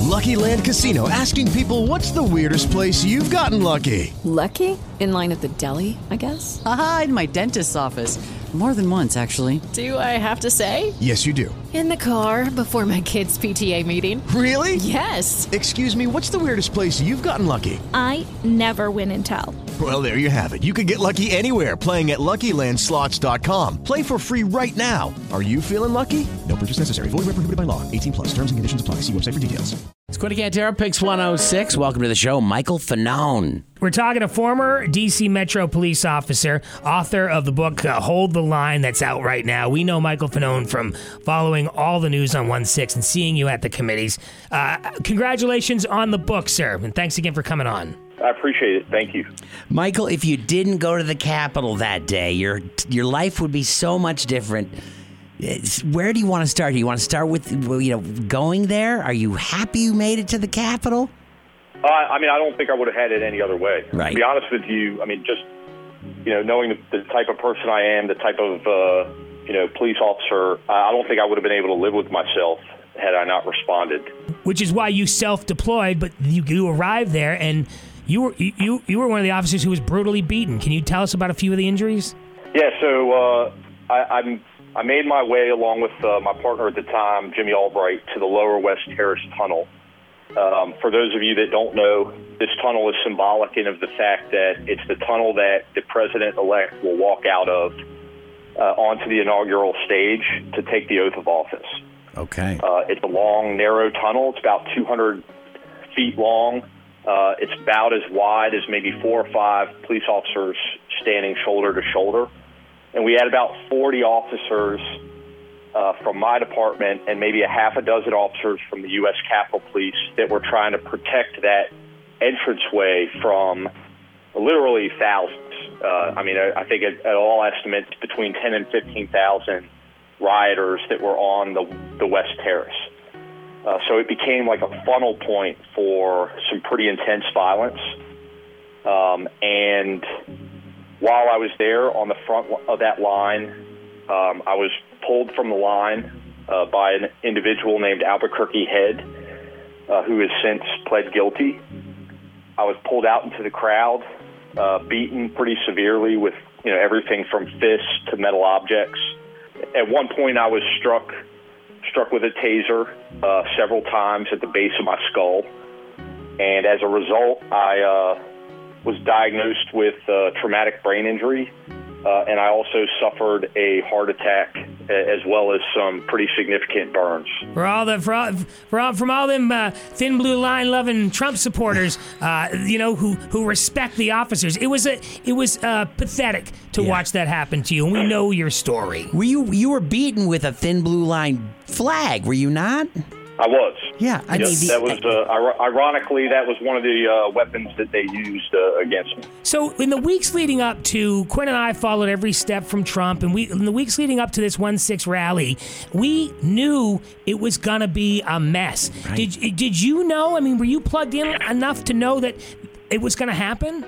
Lucky Land Casino, asking people, what's the weirdest place you've gotten lucky? Lucky? In line at the deli, I guess? Aha, in my dentist's office. More than once, actually. Do I have to say? Yes, you do. In the car before my kids' PTA meeting. Really? Yes. Excuse me, what's the weirdest place you've gotten lucky? I never win and tell. Well, there you have it. You can get lucky anywhere, playing at LuckyLandSlots.com. Play for free right now. Are you feeling lucky? No purchase necessary. Void where prohibited by law. 18 plus. Terms and conditions apply. See website for details. It's Quinty Cantero, Pix 106. Welcome to the show, Michael Fanone. We're talking to former D.C. Metro police officer, author of the book Hold the Line, that's out right now. We know Michael Fanone from following all the news on 1-6 and seeing you at the committees. Congratulations on the book, sir, and thanks again for coming on. I appreciate it. Thank you. Michael, if you didn't go to the Capitol that day, your life would be so much different. Where do you want to start? Do you want to start with, going there? Are you happy you made it to the Capitol? I don't think I would have had it any other way. Right. To be honest with you, just, knowing the type of person I am, the type of, police officer, I don't think I would have been able to live with myself had I not responded. Which is why you self-deployed, but you arrived there and you were one of the officers who was brutally beaten. Can you tell us about a few of the injuries? Yeah, so I made my way along with my partner at the time, Jimmy Albright, to the Lower West Terrace Tunnel. For those of you that don't know, this tunnel is symbolic in of the fact that it's the tunnel that the president-elect will walk out of onto the inaugural stage to take the oath of office. Okay. It's a long, narrow tunnel. It's about 200 feet long. It's about as wide as maybe 4 or 5 police officers standing shoulder to shoulder. And we had about 40 officers from my department and maybe a half a dozen officers from the U.S. Capitol Police that were trying to protect that entranceway from literally thousands. I think at all estimates between 10 and 15,000 rioters that were on the West Terrace. So it became like a funnel point for some pretty intense violence. And while I was there on the front of that line, I was pulled from the line by an individual named Albuquerque Head, who has since pled guilty. I was pulled out into the crowd, beaten pretty severely with everything from fists to metal objects. At one point, I was struck with a taser several times at the base of my skull, and as a result, I was diagnosed with traumatic brain injury, and I also suffered a heart attack as well as some pretty significant burns. From all them thin blue line loving Trump supporters, who respect the officers, it was pathetic to watch that happen to you, and we know your story. You were beaten with a thin blue line flag, were you not? I was. Yeah, that was ironically that was one of the weapons that they used against me. So in the weeks leading up to, Quinn and I followed every step from Trump, and in the weeks leading up to this 1-6 rally, we knew it was gonna be a mess. Right. Did you know? Were you plugged in enough to know that it was gonna happen?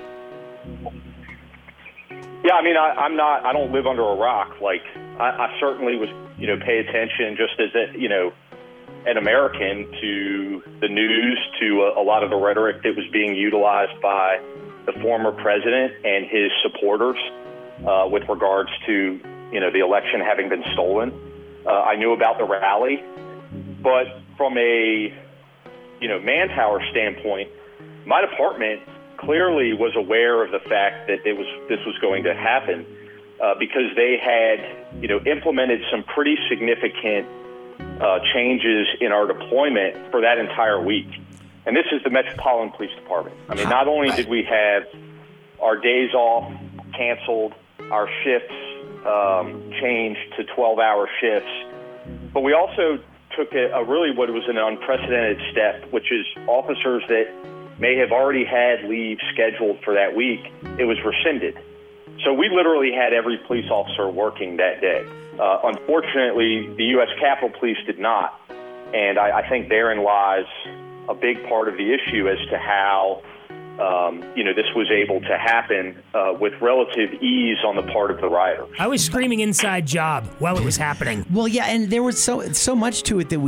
Yeah, I don't live under a rock. Like I certainly was, pay attention just as an American to the news, to a lot of the rhetoric that was being utilized by the former president and his supporters with regards to, the election having been stolen. I knew about the rally, but from a, manpower standpoint, my department clearly was aware of the fact that this was going to happen because they had, implemented some pretty significant changes in our deployment for that entire week. And this is the Metropolitan Police Department. Not only did we have our days off canceled, our shifts changed to 12-hour shifts, but we also took a really what was an unprecedented step, which is officers that may have already had leave scheduled for that week, it was rescinded. So we literally had every police officer working that day. Unfortunately, the U.S. Capitol Police did not, and I think therein lies a big part of the issue as to how this was able to happen with relative ease on the part of the rioters. I was screaming inside job while it was happening. Well, yeah, and there was so much to it that we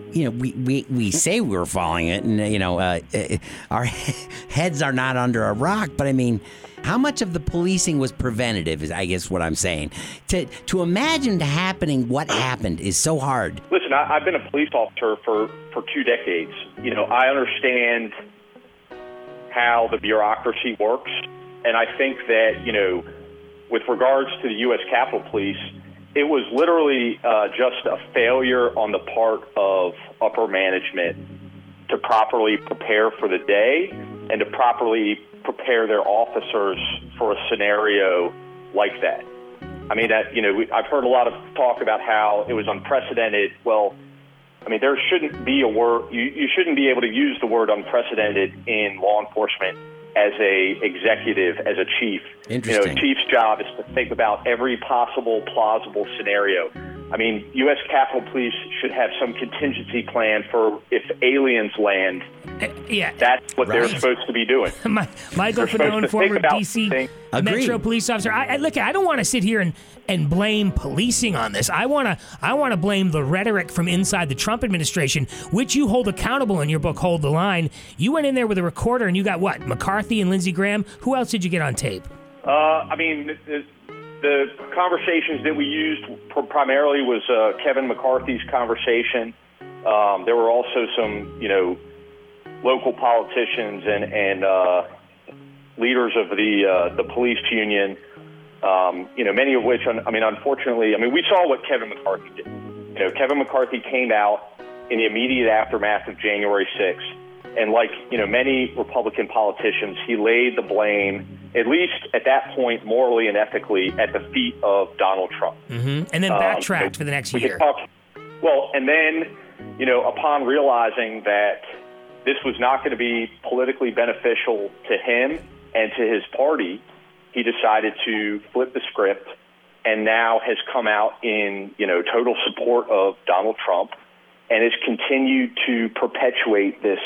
we say we're following it, and our heads are not under a rock. But I mean, how much of the policing was preventative? Is I guess what I'm saying. To imagine happening what happened is so hard. Listen, I've been a police officer for 2 decades. I understand how the bureaucracy works, and I think that with regards to the U.S. Capitol Police, it was literally just a failure on the part of upper management to properly prepare for the day and to properly prepare their officers for a scenario like that. I mean, I've heard a lot of talk about how it was unprecedented. Well, I mean, there shouldn't be a word. You shouldn't be able to use the word unprecedented in law enforcement as a executive, as a chief. Interesting. A chief's job is to think about every possible plausible scenario. I mean, U.S. Capitol Police should have some contingency plan for if aliens land. Yeah, that's what they're supposed to be doing. Michael Fanone, former D.C. Metro police officer. Look, I don't want to sit here and blame policing on this. I want to blame the rhetoric from inside the Trump administration, which you hold accountable in your book, Hold the Line. You went in there with a recorder and you got what? McCarthy and Lindsey Graham. Who else did you get on tape? The conversations that we used primarily was Kevin McCarthy's conversation. There were also some, local politicians and leaders of the police union. Many of which, unfortunately, we saw what Kevin McCarthy did. Kevin McCarthy came out in the immediate aftermath of January 6th. And like, many Republican politicians, he laid the blame, at least at that point, morally and ethically, at the feet of Donald Trump. Mm-hmm. And then backtracked for the next year. And then, upon realizing that this was not going to be politically beneficial to him and to his party, he decided to flip the script and now has come out in, total support of Donald Trump and has continued to perpetuate this,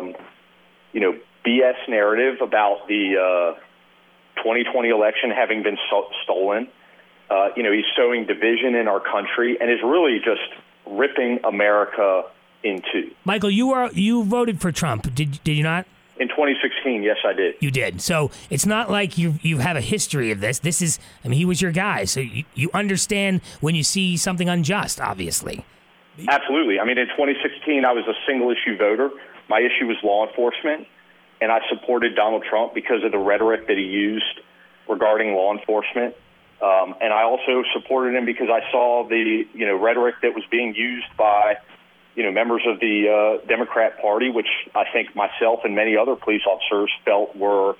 BS narrative about the 2020 election having been stolen. He's sowing division in our country and is really just ripping America in two. Michael, you voted for Trump, did you not? In 2016, yes, I did. You did. So it's not like you have a history of this. This is, he was your guy. So you understand when you see something unjust, obviously. Absolutely. In 2016, I was a single-issue voter. My issue was law enforcement, and I supported Donald Trump because of the rhetoric that he used regarding law enforcement. And I also supported him because I saw the, rhetoric that was being used by, members of the Democrat Party, which I think myself and many other police officers felt were,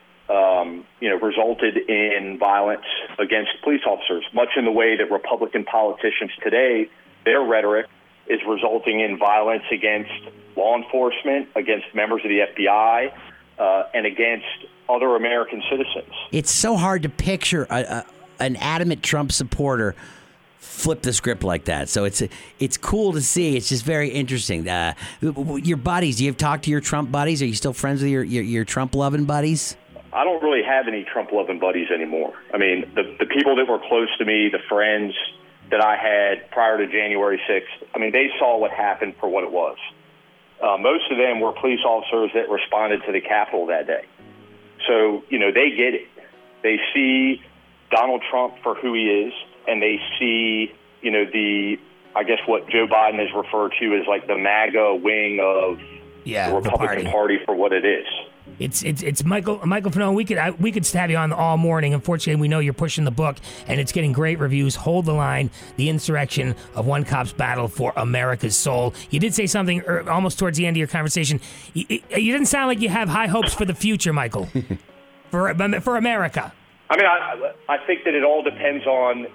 resulted in violence against police officers, much in the way that Republican politicians today, their rhetoric is resulting in violence against law enforcement, against members of the FBI, and against other American citizens. It's so hard to picture an adamant Trump supporter flip the script like that. So it's cool to see. It's just very interesting. Your buddies, do you have talked to your Trump buddies? Are you still friends with your Trump-loving buddies? I don't really have any Trump-loving buddies anymore. The people that were close to me, the friends that I had prior to January 6th, they saw what happened for what it was. Most of them were police officers that responded to the Capitol that day. So, they get it. They see Donald Trump for who he is, and they see, what Joe Biden has referred to as like the MAGA wing of the Republican Party for what it is. It's Michael Fanone. We could have you on all morning. Unfortunately, we know you're pushing the book, and it's getting great reviews. Hold the Line: The Insurrection of One Cop's Battle for America's Soul. You did say something almost towards the end of your conversation. You didn't sound like you have high hopes for the future, Michael, for America. I think that it all depends on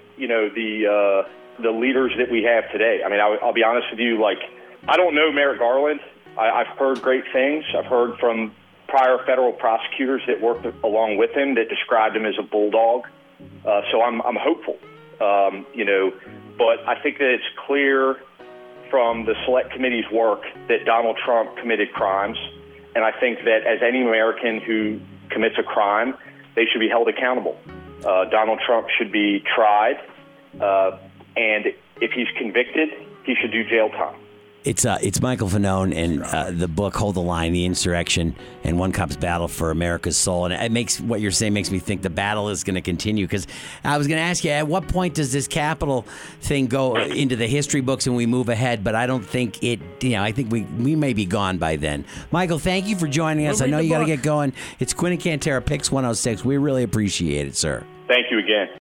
the leaders that we have today. I'll be honest with you. I don't know Merrick Garland. I've heard great things. I've heard from prior federal prosecutors that worked along with him that described him as a bulldog. So I'm hopeful, but I think that it's clear from the Select Committee's work that Donald Trump committed crimes. And I think that as any American who commits a crime, they should be held accountable. Donald Trump should be tried. And if he's convicted, he should do jail time. It's Michael Fanone and the book Hold the Line, The Insurrection and One Cop's Battle for America's Soul. And it makes what you're saying makes me think the battle is going to continue. Because I was going to ask you, at what point does this Capitol thing go into the history books and we move ahead? But I don't think it, I think we may be gone by then. Michael, thank you for joining us. I know you got to get going. It's Quinn and Cantera, Pix 106. We really appreciate it, sir. Thank you again.